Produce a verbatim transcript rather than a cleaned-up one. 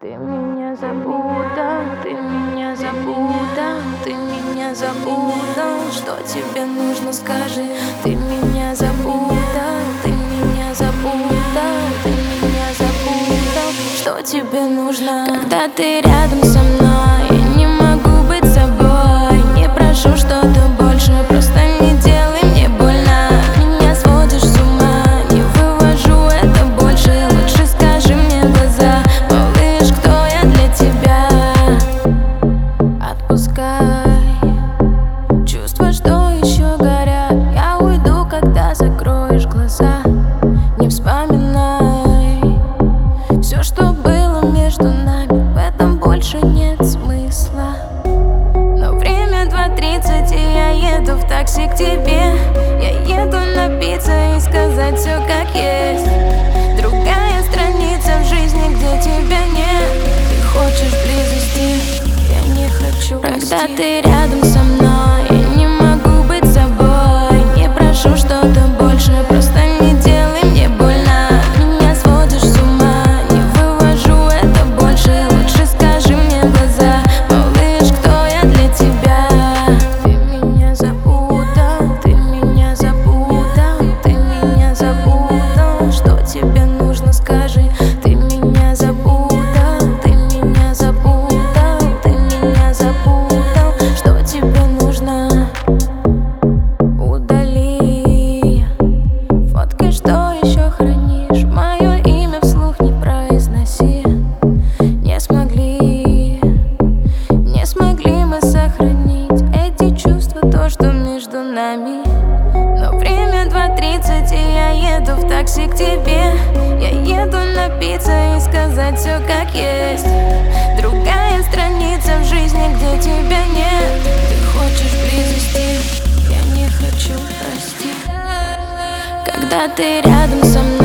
Ты меня запутал, ты меня запутал, ты меня запутал. Что тебе нужно, скажи. Ты меня запутал, ты меня запутал, ты меня запутал. Что тебе нужно? Когда ты рядом со мной, я не могу быть собой. Не прошу что-то больше, просто не делай мне больно. Меня сводишь с ума, не вывожу это больше. Лучше скажи мне в глаза, малыш, кто я для тебя. Отпускай чувства, что еще горят. Я уйду, когда закроешь глаза. Не вспоминай все, что было между нами, в этом больше нет смысла. Но время два тридцать, и я еду в такси к тебе. Я еду напиться и сказать все как есть. Другая страница в жизни, где тебя нет. Ты хочешь близости, я не хочу. Когда ты рядом со мной, я не могу быть собой. Не прошу что-то больше, просто не делай мне больно. Меня сводишь с ума, не вывожу это больше. Лучше скажи мне в глаза, малыш, кто я для тебя. Ты меня запутал, ты меня запутал, ты меня запутал. Что тебе нужно, скажи. Ты меня запутал, ты меня запутал, ты меня запутал. Что тебе нужно? Удали фоткой, что еще хранишь. Мое имя вслух не произноси. Не смогли, не смогли мы сохранить эти чувства, то, что между нами. Но время два тридцать, и я еду в такси к тебе. Я еду напиться и сказать все как есть. Другая страница в жизни, где тебя нет. Ты хочешь близости, я не хочу, прости. Когда ты рядом со мной,